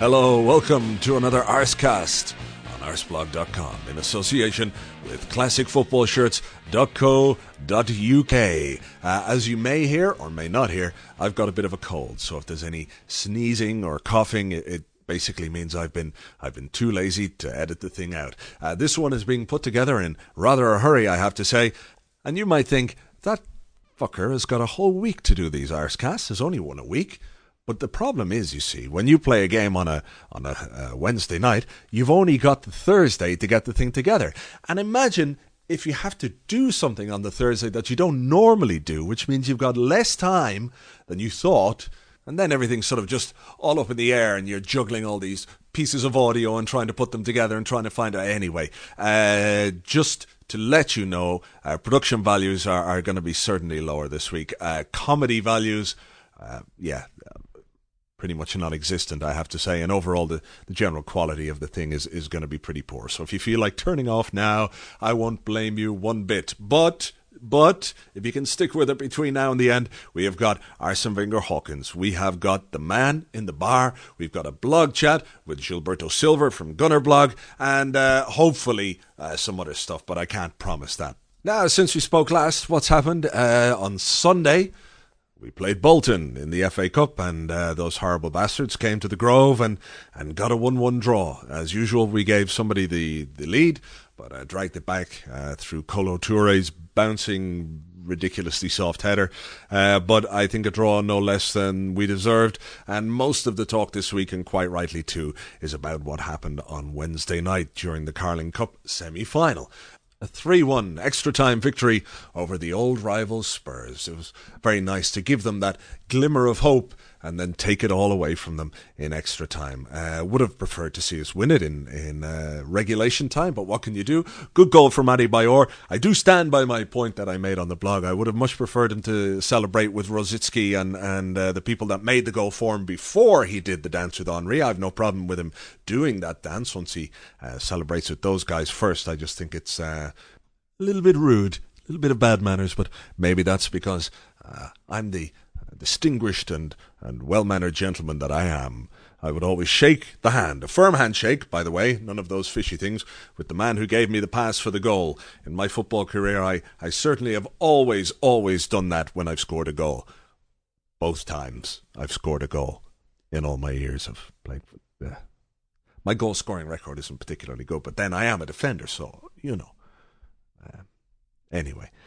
Hello, welcome to another Arsecast on arseblog.com in association with classicfootballshirts.co.uk. As you may hear or may not hear, I've got a bit of a cold, so if there's any sneezing or coughing, it basically means I've been too lazy to edit the thing out. This one is being put together in rather a hurry, I have to say, and you might think, that fucker has got a whole week to do these Arsecasts. There's only one a week. But the problem is, you see, when you play a game on a Wednesday night, you've only got the Thursday to get the thing together. And imagine if you have to do something on the Thursday that you don't normally do, which means you've got less time than you thought, and then everything's sort of just all up in the air and you're juggling all these pieces of audio and trying to put them together and trying to find out. Anyway, just to let you know, production values are going to be certainly lower this week. Comedy values, pretty much non-existent, I have to say, and overall the general quality of the thing is going to be pretty poor. So if you feel like turning off now, I won't blame you one bit. But if you can stick with it between now and the end, we have got Arsene Wenger Hawkins. We have got the man in the bar. We've got a blog chat with Gilberto Silva from Gunner Blog, and hopefully some other stuff, but I can't promise that. Now, since we spoke last, what's happened? On Sunday, we played Bolton in the FA Cup, and those horrible bastards came to the Grove and got a 1-1 draw. As usual, we gave somebody the lead, but dragged it back through Kolo Toure's bouncing, ridiculously soft header. But I think a draw no less than we deserved. And most of the talk this week, and quite rightly too, is about what happened on Wednesday night during the Carling Cup semi-final. A 3-1 extra-time victory over the old rivals Spurs. It was very nice to give them that glimmer of hope and then take it all away from them in extra time. Would have preferred to see us win it in regulation time, but what can you do? Good goal from Adebayor. I do stand by my point that I made on the blog. I would have much preferred him to celebrate with Rosicki and the people that made the goal for him before he did the dance with Henry. I have no problem with him doing that dance once he celebrates with those guys first. I just think it's a little bit rude, a little bit of bad manners, but maybe that's because I'm the distinguished and well-mannered gentleman that I am. I would always shake the hand, a firm handshake, by the way, none of those fishy things, with the man who gave me the pass for the goal. In my football career, I certainly have always done that when I've scored a goal. Both times I've scored a goal in all my years of playing. My goal-scoring record isn't particularly good, but then I am a defender, so, you know. Anyway,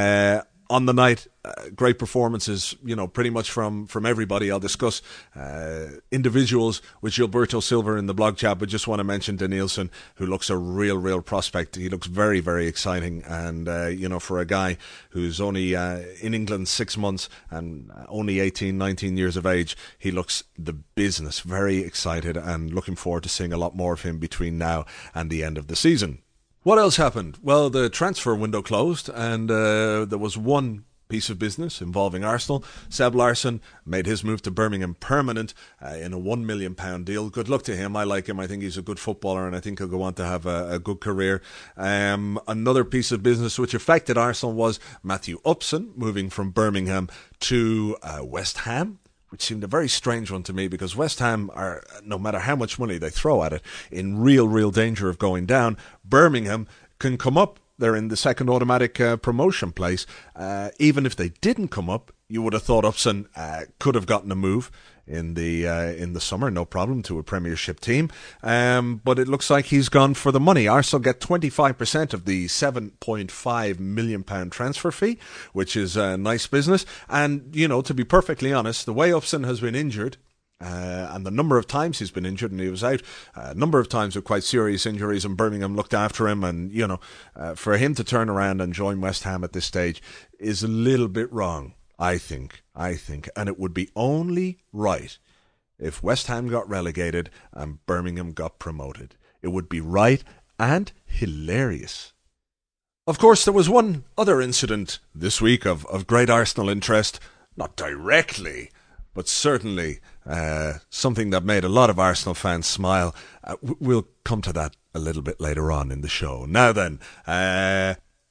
on the night, great performances, pretty much from everybody. I'll discuss individuals with Gilberto Silva in the blog chat, but just want to mention Danielson, who looks a real prospect. He looks very, very exciting, and for a guy who's only in England 6 months and only 18, 19 years of age, he looks the business. Very excited and looking forward to seeing a lot more of him between now and the end of the season. What else happened? Well, the transfer window closed, and there was one piece of business involving Arsenal. Seb Larsson made his move to Birmingham permanent in a £1 million deal. Good luck to him. I like him. I think he's a good footballer, and I think he'll go on to have a good career. Another piece of business which affected Arsenal was Matthew Upson moving from Birmingham to West Ham, which seemed a very strange one to me, because West Ham are, no matter how much money they throw at it, in real danger of going down. Birmingham can come up. They're in the second automatic promotion place. Even if they didn't come up, you would have thought Upson could have gotten a move in the summer, no problem, to a Premiership team. But it looks like he's gone for the money. Arsenal get 25% of the £7.5 million transfer fee, which is nice business. And, to be perfectly honest, the way Upson has been injured, and the number of times he's been injured, and he was out a number of times with quite serious injuries, and Birmingham looked after him, and for him to turn around and join West Ham at this stage is a little bit wrong, I think, and it would be only right if West Ham got relegated and Birmingham got promoted. It would be right and hilarious. Of course, there was one other incident this week of great Arsenal interest, not directly, but certainly something that made a lot of Arsenal fans smile. We'll come to that a little bit later on in the show. Now then,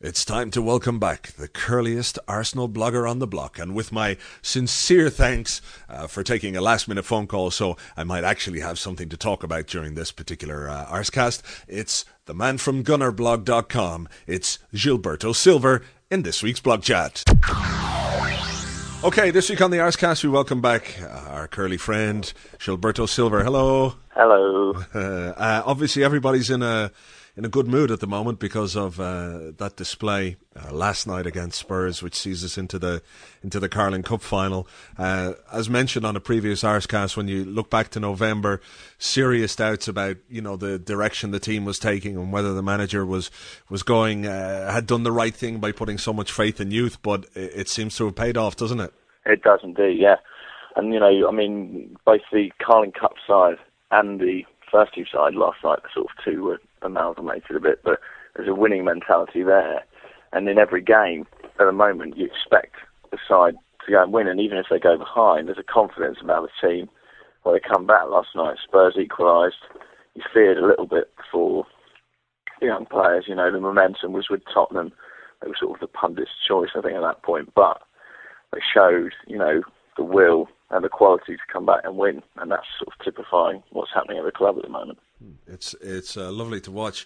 It's time to welcome back the curliest Arsenal blogger on the block, and with my sincere thanks for taking a last-minute phone call, so I might actually have something to talk about during this particular Arscast. It's the man from GunnerBlog.com. It's Gilberto Silver in this week's blog chat. Okay, this week on the Arscast, we welcome back our curly friend Gilberto Silver. Hello. Hello. Obviously, everybody's in a good mood at the moment because of that display last night against Spurs, which sees us into the Carling Cup final. As mentioned on a previous Arscast, when you look back to November, serious doubts about the direction the team was taking and whether the manager was going had done the right thing by putting so much faith in youth. But it seems to have paid off, doesn't it? It does indeed, yeah. And both the Carling Cup side and the first team side last night, the sort of two were amalgamated a bit, but there's a winning mentality there. And in every game, at the moment, you expect the side to go and win, and even if they go behind, there's a confidence about the team. Well, they come back last night, Spurs equalised. You feared a little bit for the young players, the momentum was with Tottenham. They were sort of the pundit's choice, I think, at that point, but they showed, the will and the quality to come back and win, and that's sort of typifying what's happening at the club at the moment. It's lovely to watch.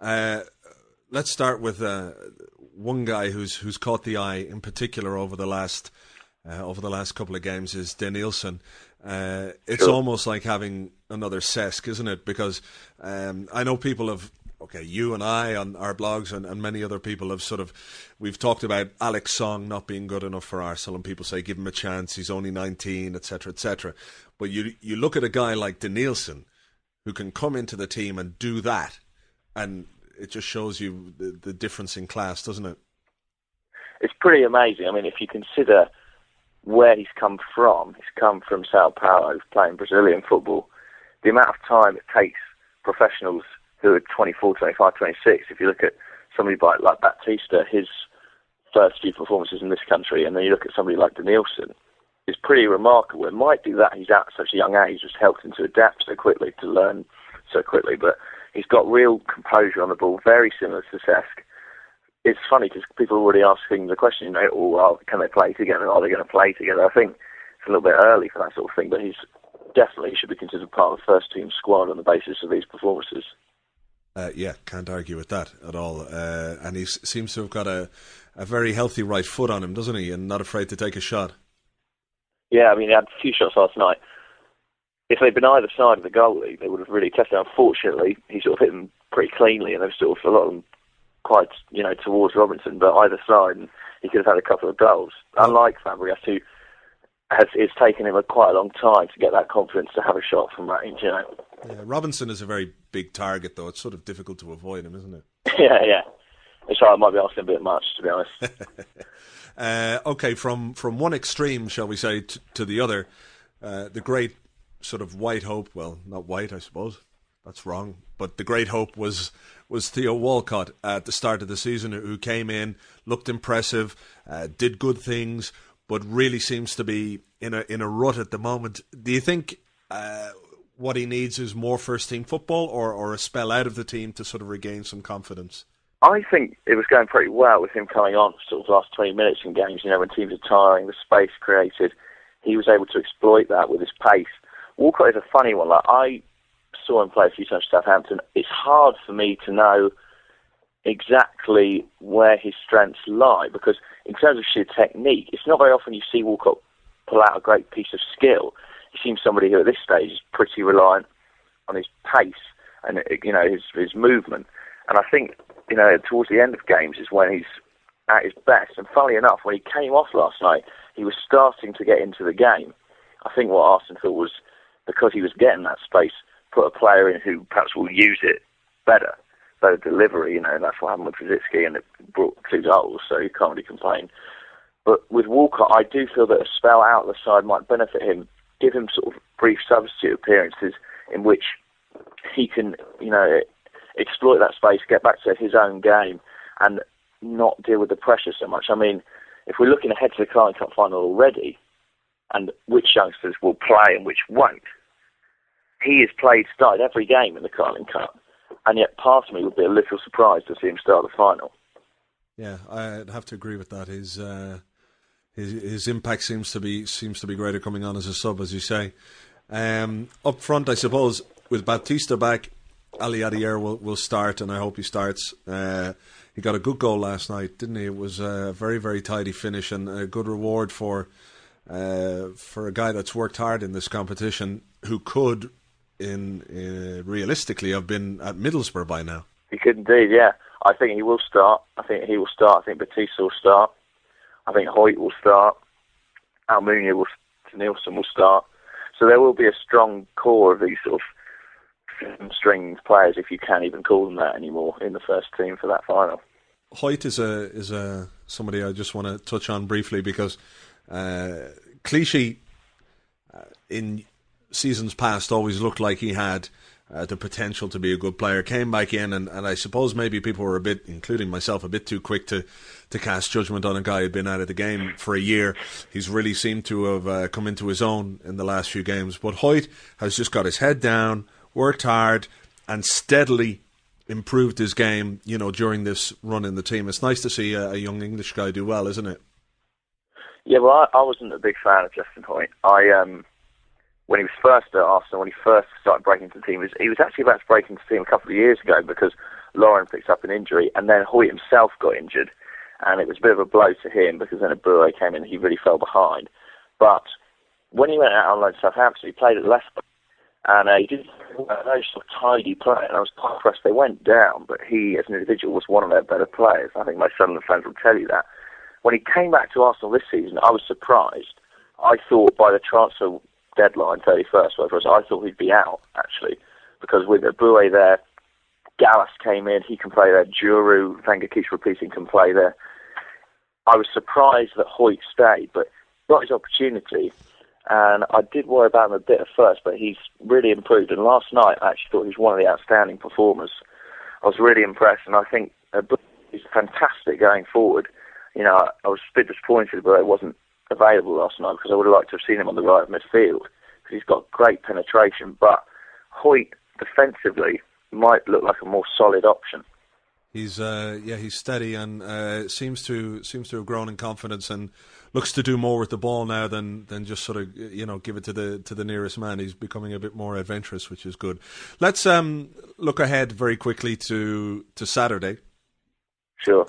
Let's start with one guy who's caught the eye in particular over the last couple of games is Denilson. It's Sure. almost like having another Cesc, isn't it? Because I know people have. Okay, you and I on our blogs and many other people have we've talked about Alex Song not being good enough for Arsenal, and people say give him a chance, he's only 19, etc., etc. But you look at a guy like Denilson who can come into the team and do that, and it just shows you the difference in class, doesn't it? It's pretty amazing. If you consider where he's come from Sao Paulo, playing Brazilian football, the amount of time it takes professionals who are 24, 25, 26, if you look at somebody like Baptista, his first few performances in this country, and then you look at somebody like Denilson, it's pretty remarkable. It might be that he's at such a young age, just helped him to adapt so quickly, to learn so quickly, but he's got real composure on the ball, very similar to Cesc. It's funny because people are already asking the question, can they play together? Are they going to play together? I think it's a little bit early for that sort of thing, but he should be considered part of the first team squad on the basis of these performances. Can't argue with that at all. And he seems to have got a very healthy right foot on him, doesn't he? And not afraid to take a shot. Yeah, he had a few shots last night. If they'd been either side of the goalie, they would have really tested. Unfortunately, he sort of hit them pretty cleanly, and there was sort of a lot of them quite, towards Robinson, but either side, and he could have had a couple of goals. Unlike Fabregas, who it's taken him quite a long time to get that confidence to have a shot from range, Yeah, Robinson is a very big target, though. It's sort of difficult to avoid him, isn't it? yeah. It's right, I might be asking a bit much, to be honest. Okay, from one extreme, shall we say, to the other, the great sort of white hope, well, not white, I suppose, that's wrong, but the great hope was Theo Walcott at the start of the season, who came in, looked impressive, did good things, but really seems to be in a rut at the moment. Do you think what he needs is more first-team football or a spell out of the team to sort of regain some confidence? I think it was going pretty well with him coming on sort of the last 20 minutes in games. When teams are tiring, the space created, he was able to exploit that with his pace. Walcott is a funny one. I saw him play a few times for Southampton. It's hard for me to know exactly where his strengths lie, because in terms of sheer technique, it's not very often you see Walcott pull out a great piece of skill. He seems somebody who at this stage is pretty reliant on his pace and his movement. And I think towards the end of games is when he's at his best. And funnily enough, when he came off last night, he was starting to get into the game. I think what Arsene thought was, because he was getting that space, put a player in who perhaps will use it better. So delivery, that's what happened with Rosicky, and it brought 2 goals, so you can't really complain. But with Walcott, I do feel that a spell out the side might benefit him, give him sort of brief substitute appearances in which he can, exploit that space, get back to his own game, and not deal with the pressure so much. If we're looking ahead to the Carling Cup final already, and which youngsters will play and which won't, he has started every game in the Carling Cup, and yet part of me would be a little surprised to see him start the final. Yeah, I'd have to agree with that. His impact seems to be greater coming on as a sub, as you say. Up front, I suppose, with Baptista back, Ali Adier will start, and I hope he starts. He got a good goal last night, didn't he? It was a very, very tidy finish and a good reward for a guy that's worked hard in this competition, who could, realistically, have been at Middlesbrough by now. He could indeed, yeah. I think he will start. I think Baptista will start. I think Hoyt will start. Almunia Nielsen will start. So there will be a strong core of these sort of string players, if you can even call them that anymore, in the first team for that final. Hoyt is somebody I just want to touch on briefly, because Clichy in seasons past always looked like he had the potential to be a good player. Came back in, and I suppose maybe people were a bit, including myself, a bit too quick to cast judgment on a guy who'd been out of the game for a year. He's really seemed to have come into his own in the last few games. But Hoyt has just got his head down, worked hard, and steadily improved his game, during this run in the team. It's nice to see a young English guy do well, isn't it? Yeah, well, I wasn't a big fan of Justin Hoyt. When he was first at Arsenal, when he first started breaking into the team, he was actually about to break into the team a couple of years ago, because Lauren picked up an injury, and then Hoyt himself got injured, and it was a bit of a blow to him, because then Abure came in and he really fell behind. But when he went out on loan to Southampton, he played at Leicester, and he did a very sort of tidy play, and I was quite impressed. They went down, but he, as an individual, was one of their better players. I think most Sunderland fans will tell you that. When he came back to Arsenal this season, I was surprised. I thought by the transfer deadline, 31st, whatever it was, I thought he'd be out, actually, because with Abue there, Gallas came in, he can play there, Juru, Wenger keeps repeating, can play there. I was surprised that Hoyt stayed, but got his opportunity, and I did worry about him a bit at first, but he's really improved, and last night I actually thought he was one of the outstanding performers. I was really impressed, and I think he's fantastic going forward. I was a bit disappointed, but it wasn't available last night, because I would have liked to have seen him on the right of midfield, because he's got great penetration, but Hoyt defensively might look like a more solid option. He's steady, and seems to have grown in confidence, and looks to do more with the ball now than just sort of give it to the nearest man. He's becoming a bit more adventurous, which is good. Let's look ahead very quickly to Saturday. Sure.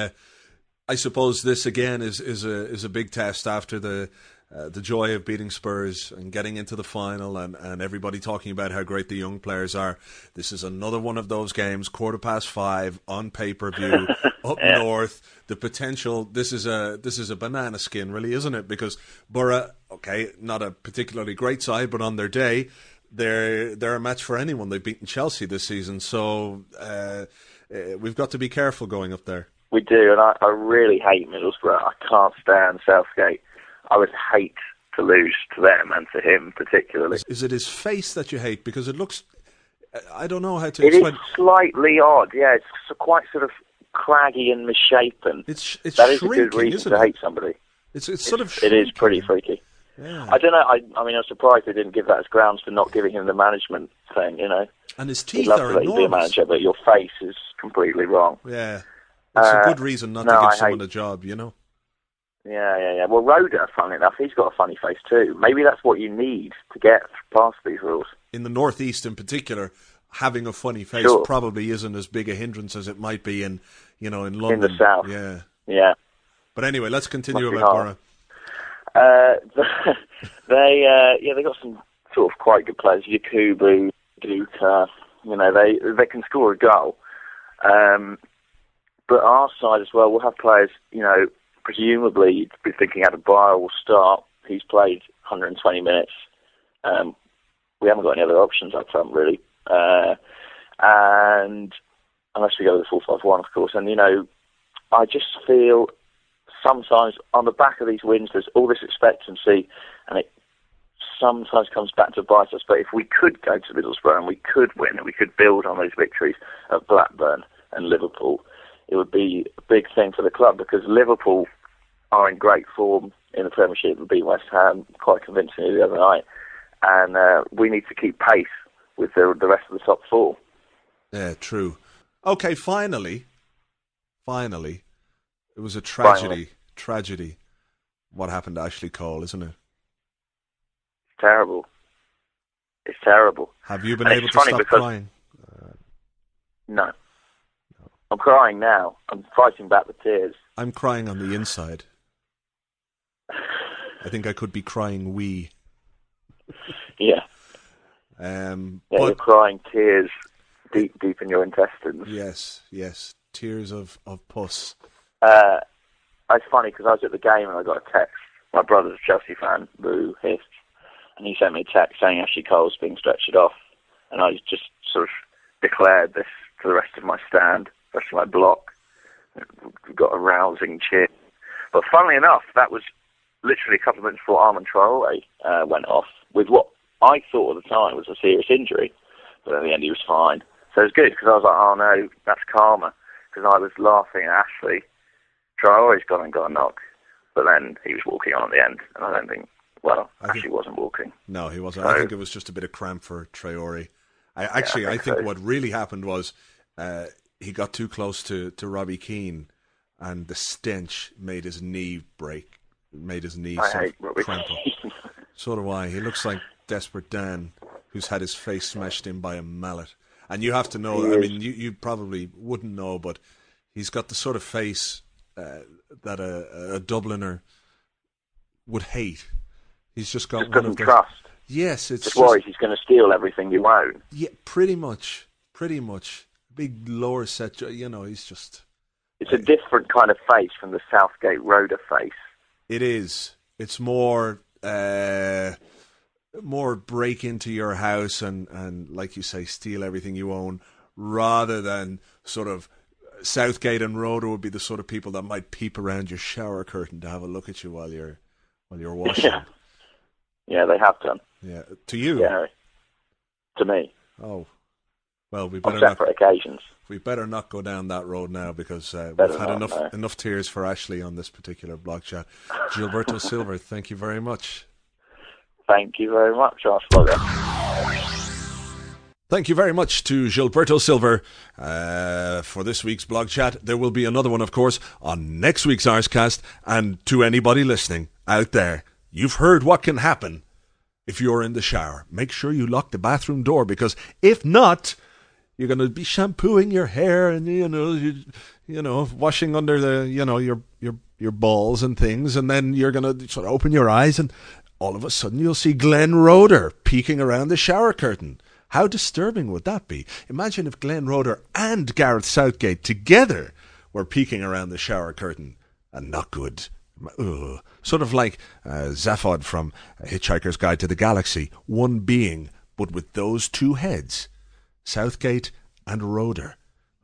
I suppose this again is a big test after the joy of beating Spurs and getting into the final, and everybody talking about how great the young players are. This is another one of those games, 5:15 on pay-per-view up north. The potential. This is a banana skin, really, isn't it? Because Borough, okay, not a particularly great side, but on their day, they're a match for anyone. They've beaten Chelsea this season, so we've got to be careful going up there. We do, and I really hate Middlesbrough. I can't stand Southgate. I would hate to lose to them and to him particularly. Is it his face that you hate? Because it looks, I don't know how to explain. It is slightly odd, yeah. It's quite sort of craggy and misshapen. It's that shrinking, is a good reason to hate somebody. It's sort of shrinking. It is pretty freaky. Yeah. I don't know. I mean, I'm surprised they didn't give that as grounds for not giving him the management thing. And his teeth are enormous. You'd be a manager, but your face is completely wrong. Yeah. It's a good reason not to give someone a job, Yeah. Well, Roda, funnily enough, he's got a funny face too. Maybe that's what you need to get past these rules. In the Northeast in particular, having a funny face probably isn't as big a hindrance as it might be in London. In the South. Yeah. But anyway, let's continue about Borough. They got some sort of quite good players. Yakubu, Duka, they can score a goal. But our side as well, we'll have players, presumably you'd be thinking Adebayo will start. He's played 120 minutes. We haven't got any other options up front, really. And unless we go with the 4-5-1, of course. And, I just feel sometimes on the back of these wins, there's all this expectancy, and it sometimes comes back to bite us. But if we could go to Middlesbrough and we could win, and we could build on those victories at Blackburn and Liverpool, it would be a big thing for the club, because Liverpool are in great form in the Premiership and beat West Ham quite convincingly the other night. And we need to keep pace with the rest of the top four. Yeah, true. Okay, finally, It was a Finally. tragedy. What happened to Ashley Cole, isn't it? It's terrible. It's terrible. Have you been And able it's to funny stop because crying? no, I'm crying now. I'm fighting back the tears. I'm crying on the inside. I think I could be crying wee. Yeah. Yeah, You're crying tears deep in your intestines. Yes. Tears of pus. It's funny because I was at the game and I got a text. My brother's a Chelsea fan, boo, hiss, and he sent me a text saying Ashley Cole's being stretchered off, and I just sort of declared this to the rest of my stand, the rest of my block. We got a rousing cheer. But funnily enough, that was literally a couple of minutes before Armand Traore went off with what I thought at the time was a serious injury, but in the end he was fine. So it was good because I was like, oh no, that's karma, because I was laughing at Ashley. Traore's gone and got a knock, but then he was walking on at the end, and I don't think, Ashley wasn't walking. No, he wasn't. So, I think it was just a bit of cramp for Traore. I think what really happened was he got too close to Robbie Keane, and the stench made his knee break, made his knee cramp up. So do I. He looks like Desperate Dan, who's had his face smashed in by a mallet. And you have to know, I mean, you probably wouldn't know, but he's got the sort of face that a Dubliner would hate. He's just got one of those. Trust. Yes, it's just worries he's going to steal everything you own. Yeah, pretty much. Big lower set, he's just. It's a different kind of face from the Southgate Roeder face. It is. It's more break into your house and like you say, steal everything you own, rather than sort of Southgate and Roeder would be the sort of people that might peep around your shower curtain to have a look at you while you're washing. Yeah, they have done. Yeah, to you. Yeah, to me. Oh, well, on separate occasions. We better not go down that road now because we've had enough tears for Ashley on this particular blog chat. Gilberto Silva, thank you very much. Thank you very much, Arsblogger. Thank you very much to Gilberto Silva for this week's blog chat. There will be another one, of course, on next week's Arscast. And to anybody listening out there, you've heard what can happen if you're in the shower. Make sure you lock the bathroom door, because if not, you're going to be shampooing your hair and washing under the your balls and things, and then you're going to sort of open your eyes and all of a sudden you'll see Glenn Roeder peeking around the shower curtain. How disturbing would that be? Imagine if Glenn Roeder and Gareth Southgate together were peeking around the shower curtain. And not good. Ugh. Sort of like Zaphod from Hitchhiker's Guide to the Galaxy. One being, but with those two heads. Southgate and Roeder.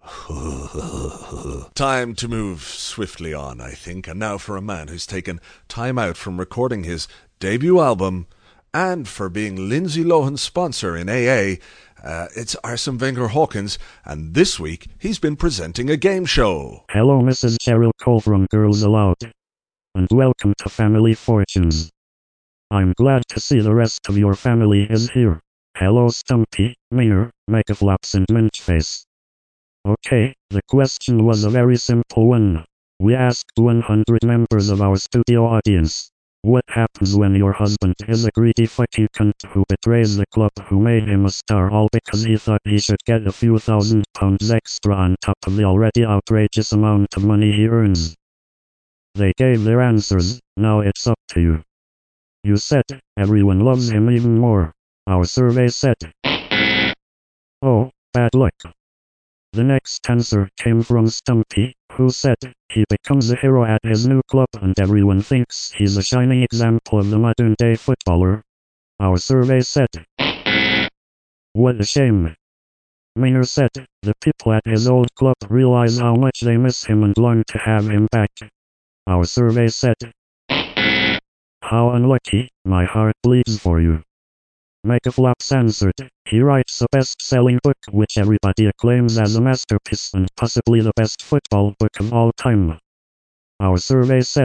Time to move swiftly on, I think. And now for a man who's taken time out from recording his debut album and for being Lindsay Lohan's sponsor in AA, it's Arsene Wenger Hawkins, and this week he's been presenting a game show. Hello, Mrs. Cheryl Cole from Girls Aloud, and welcome to Family Fortunes. I'm glad to see the rest of your family is here. Hello, Stumpy, Meyer, Megaflaps and Minchface. Okay, the question was a very simple one. We asked 100 members of our studio audience, what happens when your husband is a greedy fucking cunt who betrays the club who made him a star all because he thought he should get a few £1,000 extra on top of the already outrageous amount of money he earns? They gave their answers, now it's up to you. You said, everyone loves him even more. Our survey said, oh, bad luck. The next answer came from Stumpy, who said, he becomes a hero at his new club and everyone thinks he's a shining example of the modern-day footballer. Our survey said, what a shame. Maynard said, the people at his old club realize how much they miss him and long to have him back. Our survey said, how unlucky, my heart bleeds for you. Megaflaps answered, he writes a best-selling book which everybody acclaims as a masterpiece and possibly the best football book of all time. Our survey said,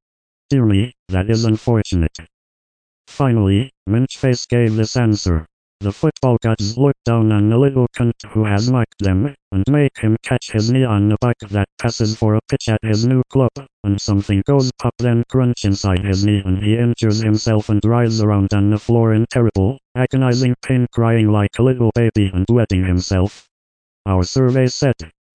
dear me, that is unfortunate. Finally, Minchface gave this answer, The football gods look down on the little cunt who has mocked them, and make him catch his knee on the bike that passes for a pitch at his new club, and something goes pop then crunch inside his knee and he injures himself and writhes around on the floor in terrible, agonizing pain, crying like a little baby and wetting himself. Our survey said,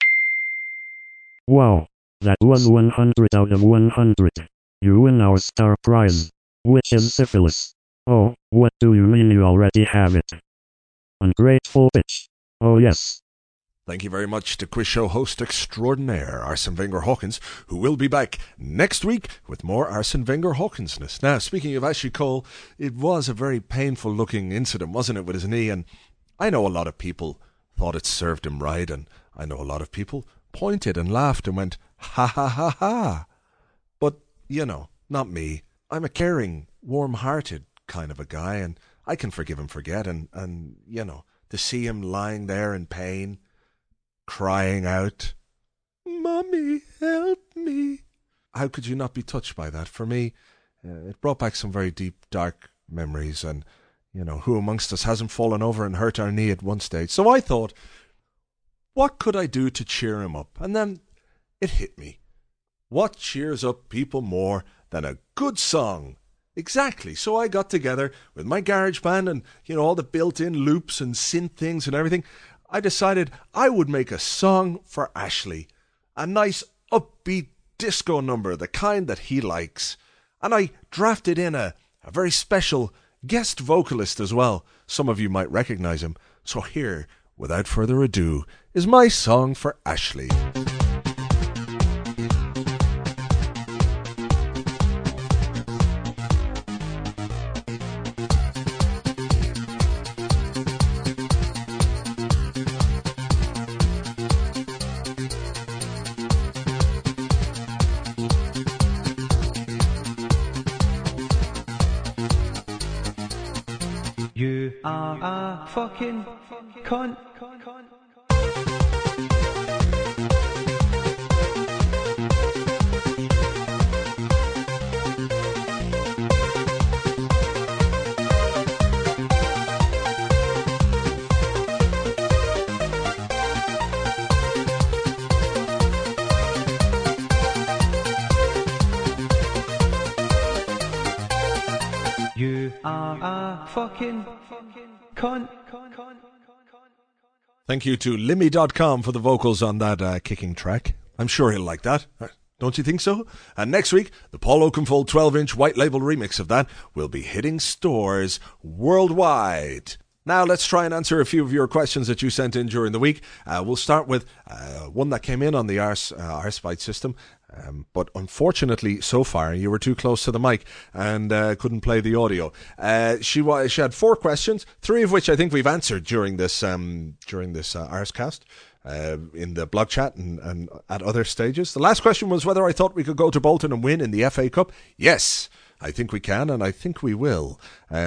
"Wow, that was 100 out of 100. You win our star prize, which is syphilis. Oh, what do you mean you already have it? Ungrateful bitch. Oh yes." Thank you very much to quiz show host extraordinaire Arsene Wenger Hawkins, who will be back next week with more Arsene Wenger Hawkinsness. Now, speaking of Ashley Cole, it was a very painful looking incident, wasn't it, with his knee? And I know a lot of people thought it served him right, and I know a lot of people pointed and laughed and went, ha ha ha ha. But, not me. I'm a caring, warm-hearted kind of a guy, and I can forgive and forget, and to see him lying there in pain, crying out, "Mommy, help me." How could you not be touched by that? For me, it brought back some very deep, dark memories, and, who amongst us hasn't fallen over and hurt our knee at one stage? So I thought, what could I do to cheer him up? And then it hit me. What cheers up people more than a good song? Exactly. So I got together with my garage band and, all the built-in loops and synth things and everything. I decided I would make a song for Ashley. A nice upbeat disco number, the kind that he likes. And I drafted in a very special guest vocalist as well. Some of you might recognize him. So here, without further ado, is my song for Ashley. You are a fucking cunt. You are a fucking cunt. Thank you to Limmy.com for the vocals on that kicking track. I'm sure he'll like that. Don't you think so? And next week, the Paul Oakenfold 12-inch white label remix of that will be hitting stores worldwide. Now let's try and answer a few of your questions that you sent in during the week. We'll start with one that came in on the Arsebyte system. But unfortunately, so far, you were too close to the mic and couldn't play the audio. She had 4 questions, 3 of which I think we've answered during this Arsecast, in the blog chat and at other stages. The last question was whether I thought we could go to Bolton and win in the FA Cup. Yes, I think we can, and I think we will.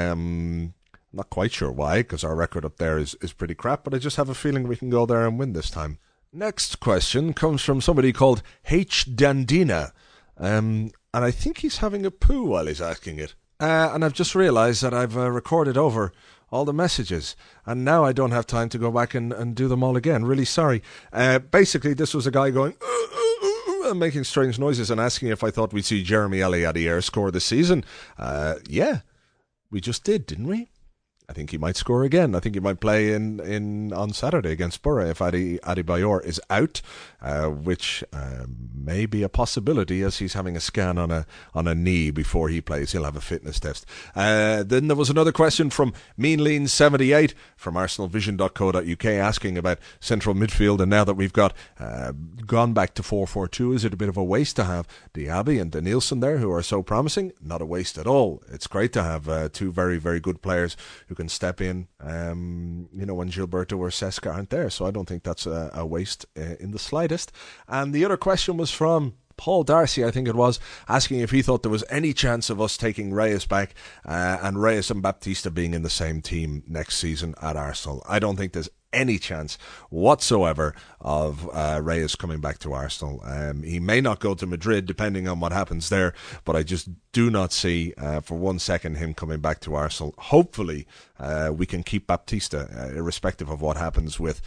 Not quite sure why, because our record up there is pretty crap, but I just have a feeling we can go there and win this time. Next question comes from somebody called H. Dandina, and I think he's having a poo while he's asking it. And I've just realised that I've recorded over all the messages, and now I don't have time to go back and do them all again. Really sorry. Basically, this was a guy going and making strange noises and asking if I thought we'd see Jeremy Eliadier score this season. Yeah, we just did, didn't we? I think he might score again. I think he might play in on Saturday against Borough if Adebayor is out, which may be a possibility as he's having a scan on a knee before he plays. He'll have a fitness test. Then there was another question from MeanLean78 from ArsenalVision.co.uk asking about central midfield, and now that we've got gone back to 4-4-2, is it a bit of a waste to have Diaby and Danielson there who are so promising? Not a waste at all. It's great to have 2 very, very good players who can step in, when Gilberto or Seska aren't there. So I don't think that's a waste in the slightest. And the other question was from Paul Darcy, I think it was, asking if he thought there was any chance of us taking Reyes back and Reyes and Baptista being in the same team next season at Arsenal. I don't think there's any chance whatsoever of Reyes coming back to Arsenal. He may not go to Madrid depending on what happens there, but I just do not see for 1 second him coming back to Arsenal. Hopefully we can keep Baptista, irrespective of what happens with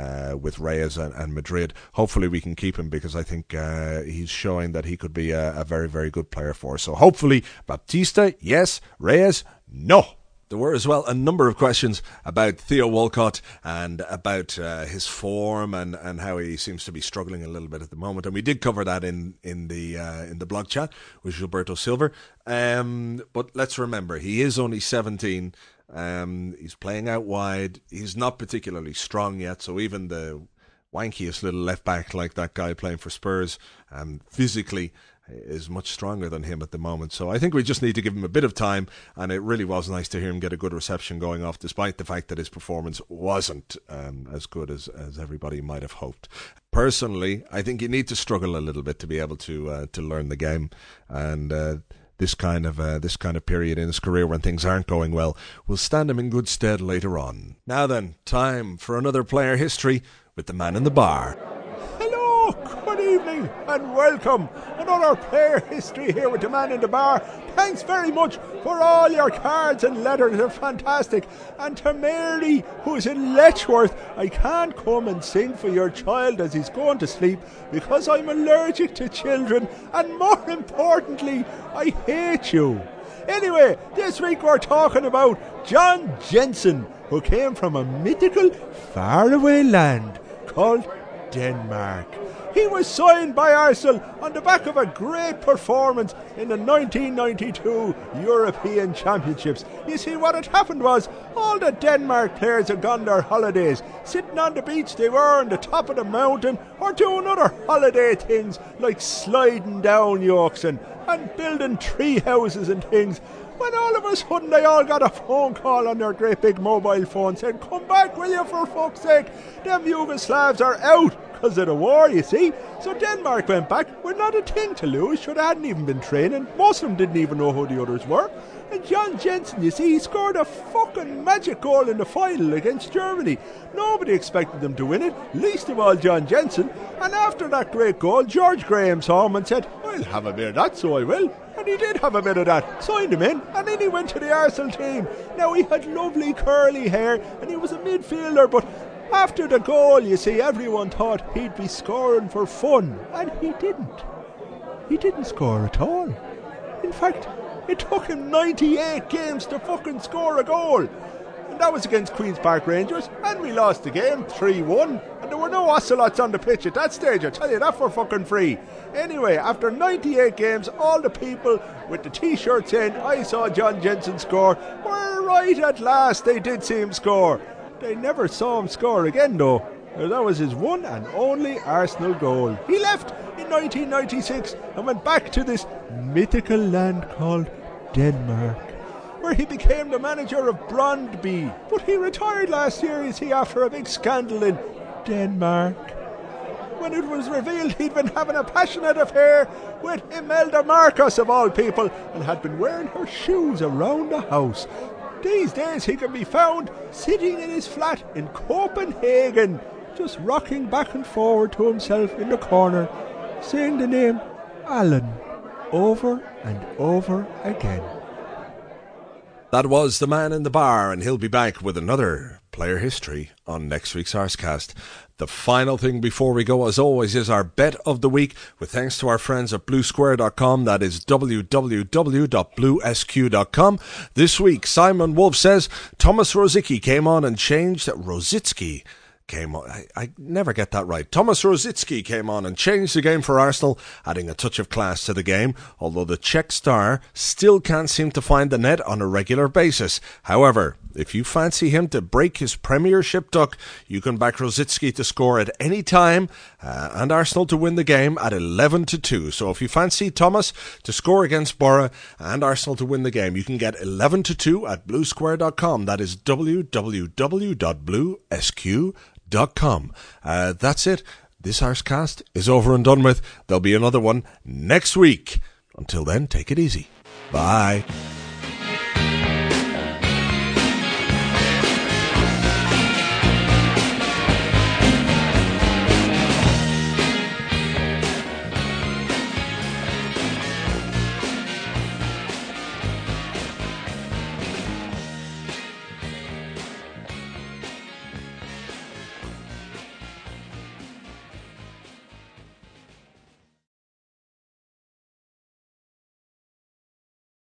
Reyes and Madrid. Hopefully we can keep him, because I think he's showing that he could be a very, very good player for us. So hopefully Baptista, yes. Reyes, no. There were as well a number of questions about Theo Walcott and about his form and how he seems to be struggling a little bit at the moment. And we did cover that in the blog chat with Gilberto Silva. But let's remember, he is only 17. He's playing out wide. He's not particularly strong yet. So even the wankiest little left back like that guy playing for Spurs, physically is much stronger than him at the moment. So I think we just need to give him a bit of time, and it really was nice to hear him get a good reception going off, despite the fact that his performance wasn't as good as everybody might have hoped. Personally, I think you need to struggle a little bit to be able to learn the game, and this kind of period in his career when things aren't going well will stand him in good stead later on. Now then, time for another player history with the man in the bar. Good evening and welcome. Another player history here with the man in the bar. Thanks very much for all your cards and letters. They're fantastic. And to Mary, who's in Letchworth, I can't come and sing for your child as he's going to sleep because I'm allergic to children, and more importantly, I hate you. Anyway, this week we're talking about John Jensen, who came from a mythical faraway land called Denmark. He was signed by Arsenal on the back of a great performance in the 1992 European Championships. You see, what had happened was all the Denmark players had gone their holidays. Sitting on the beach they were on the top of the mountain, or doing other holiday things like sliding down yokes and building tree houses and things. When all of a sudden they all got a phone call on their great big mobile phone saying, "Come back, will you, for fuck's sake? Them Yugoslavs are out because of the war, you see." So Denmark went back with not a thing to lose. Sure, they hadn't even been training. Most of them didn't even know who the others were. And John Jensen, you see, he scored a fucking magic goal in the final against Germany. Nobody expected them to win it, least of all John Jensen. And after that great goal, George Graham saw him and said, "I'll have a bit of that, so I will." And he did have a bit of that, signed him in, and then he went to the Arsenal team. Now, he had lovely curly hair, and he was a midfielder, but after the goal, you see, everyone thought he'd be scoring for fun, and he didn't. He didn't score at all. In fact, it took him 98 games to fucking score a goal. And that was against Queen's Park Rangers, and we lost the game 3-1. And there were no ocelots on the pitch at that stage, I tell you that for fucking free. Anyway, after 98 games, all the people with the t-shirts saying, "I saw John Jensen score," were right at last. They did see him score. They never saw him score again, though. That was his one and only Arsenal goal. He left in 1996 and went back to this mythical land called Denmark, where he became the manager of Brøndby. But he retired last year, you see, after a big scandal in Denmark, when it was revealed he'd been having a passionate affair with Imelda Marcos, of all people, and had been wearing her shoes around the house. These days he can be found sitting in his flat in Copenhagen, just rocking back and forward to himself in the corner, saying the name Alan over and over again. That was the man in the bar, and he'll be back with another player history on next week's Arscast. The final thing before we go, as always, is our bet of the week, with thanks to our friends at bluesquare.com. That is www.bluesq.com. This week, Simon Wolf says Thomas Rosicky came on and changed Rosicki. I never get that right. Thomas Rosicky came on and changed the game for Arsenal, adding a touch of class to the game, although the Czech star still can't seem to find the net on a regular basis. However, if you fancy him to break his Premiership duck, you can back Rosicky to score at any time and Arsenal to win the game at 11-2. So if you fancy Thomas to score against Borough and Arsenal to win the game, you can get 11-2 at bluesquare.com. That is www.bluesq.com. That's it. This Arscast is over and done with. There'll be another one next week. Until then, take it easy. Bye.